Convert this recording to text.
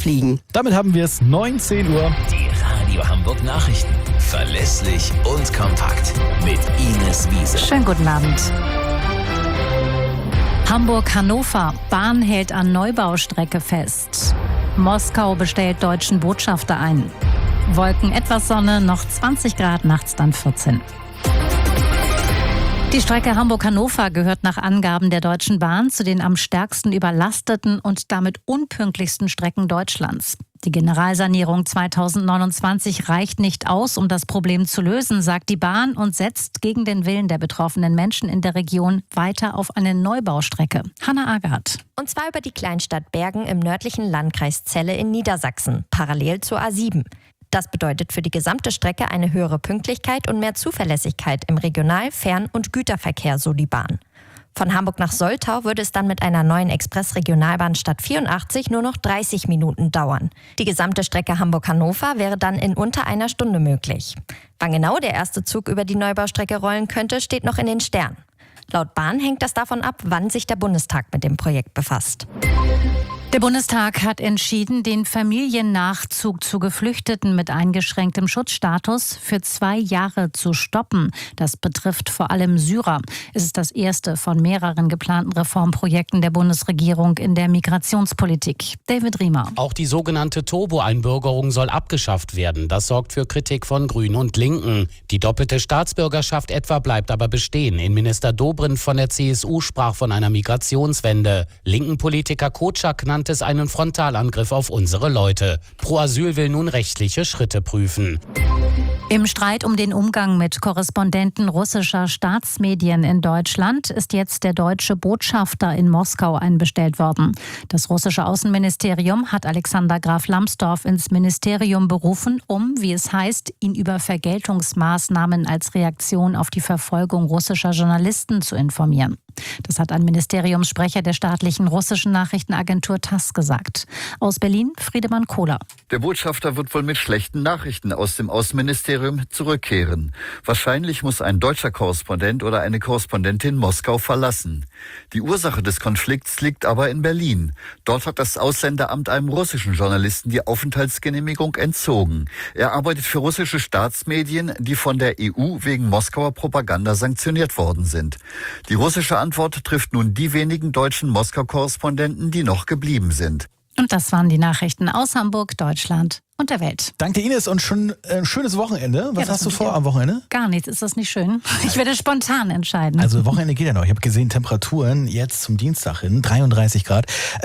fliegen. Damit haben wir es 19 Uhr. Die Radio Hamburg Nachrichten. Verlässlich und kompakt. Mit Ines Wiese. Schönen guten Abend. Hamburg-Hannover. Bahn hält an Neubaustrecke fest. Moskau bestellt deutschen Botschafter ein. Wolken, etwas Sonne, noch 20 Grad, nachts dann 14. Die Strecke Hamburg-Hannover gehört nach Angaben der Deutschen Bahn zu den am stärksten überlasteten und damit unpünktlichsten Strecken Deutschlands. Die Generalsanierung 2029 reicht nicht aus, um das Problem zu lösen, sagt die Bahn und setzt gegen den Willen der betroffenen Menschen in der Region weiter auf eine Neubaustrecke. Hanna Agard. Und zwar über die Kleinstadt Bergen im nördlichen Landkreis Celle in Niedersachsen, parallel zur A7. Das bedeutet für die gesamte Strecke eine höhere Pünktlichkeit und mehr Zuverlässigkeit im Regional-, Fern- und Güterverkehr, so die Bahn. Von Hamburg nach Soltau würde es dann mit einer neuen Express-Regionalbahn statt 84 nur noch 30 Minuten dauern. Die gesamte Strecke Hamburg-Hannover wäre dann in unter einer Stunde möglich. Wann genau der erste Zug über die Neubaustrecke rollen könnte, steht noch in den Sternen. Laut Bahn hängt das davon ab, wann sich der Bundestag mit dem Projekt befasst. Der Bundestag hat entschieden, den Familiennachzug zu Geflüchteten mit eingeschränktem Schutzstatus für 2 Jahre zu stoppen. Das betrifft vor allem Syrer. Es ist das erste von mehreren geplanten Reformprojekten der Bundesregierung in der Migrationspolitik. David Riemer. Auch die sogenannte Turbo-Einbürgerung soll abgeschafft werden. Das sorgt für Kritik von Grünen und Linken. Die doppelte Staatsbürgerschaft etwa bleibt aber bestehen. Innenminister Dobrindt von der CSU sprach von einer Migrationswende. Linken Politiker Kotschak nannte es einen Frontalangriff auf unsere Leute. Pro Asyl will nun rechtliche Schritte prüfen. Im Streit um den Umgang mit Korrespondenten russischer Staatsmedien in Deutschland ist jetzt der deutsche Botschafter in Moskau einbestellt worden. Das russische Außenministerium hat Alexander Graf Lambsdorff ins Ministerium berufen, um, wie es heißt, ihn über Vergeltungsmaßnahmen als Reaktion auf die Verfolgung russischer Journalisten zu informieren. Das hat ein Ministeriumssprecher der staatlichen russischen Nachrichtenagentur TASS gesagt. Aus Berlin Friedemann Kohler. Der Botschafter wird wohl mit schlechten Nachrichten aus dem Außenministerium zurückkehren. Wahrscheinlich muss ein deutscher Korrespondent oder eine Korrespondentin Moskau verlassen. Die Ursache des Konflikts liegt aber in Berlin. Dort hat das Ausländeramt einem russischen Journalisten die Aufenthaltsgenehmigung entzogen. Er arbeitet für russische Staatsmedien, die von der EU wegen Moskauer Propaganda sanktioniert worden sind. Die russische Antwort trifft nun die wenigen deutschen Moskau-Korrespondenten, die noch geblieben sind. Und das waren die Nachrichten aus Hamburg, Deutschland und der Welt. Danke Ines und schon ein schönes Wochenende. Was hast du vor am Wochenende? Gar nichts, ist das nicht schön? Ich werde spontan entscheiden. Also Wochenende geht ja noch. Ich habe gesehen, Temperaturen jetzt zum Dienstag hin, 33 Grad.